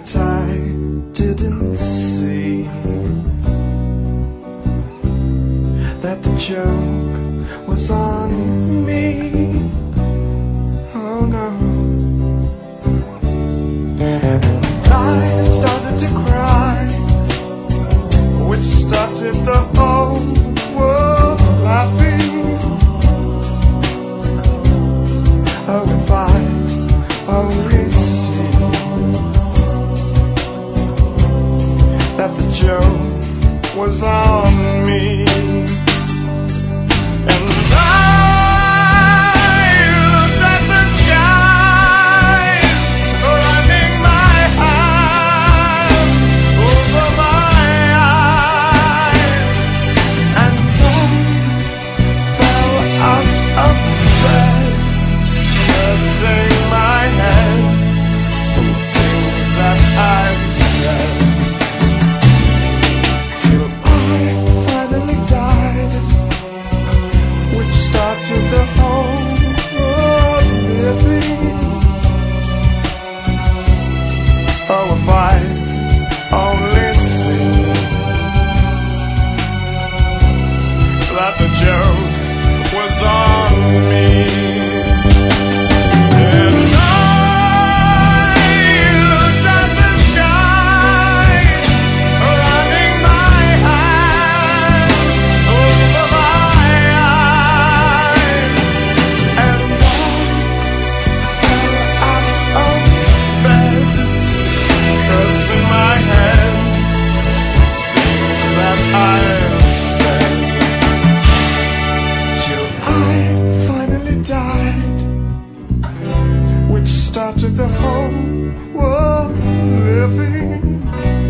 But I didn't see that the joke was on me. Oh no. And I started to cry, which started the whole world laughing. Oh, if I'd only see that the joke was on me. And I looked at the sky, running my hand over my eyes, and I fell out of bed, cursing my head for the things that I said, till I finally died, which started the whole world living. Oh, if I'd only seen that the joke was on me. And I looked at the sky, running my hands over my eyes, and I fell out of bed, cursing my head, things that I said, till I finally died, which started the whole world living.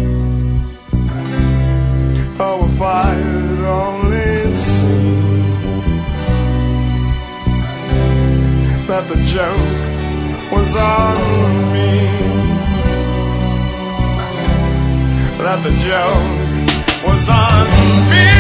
Oh, if I'd only seen that the joke was on me, that the joke was on me.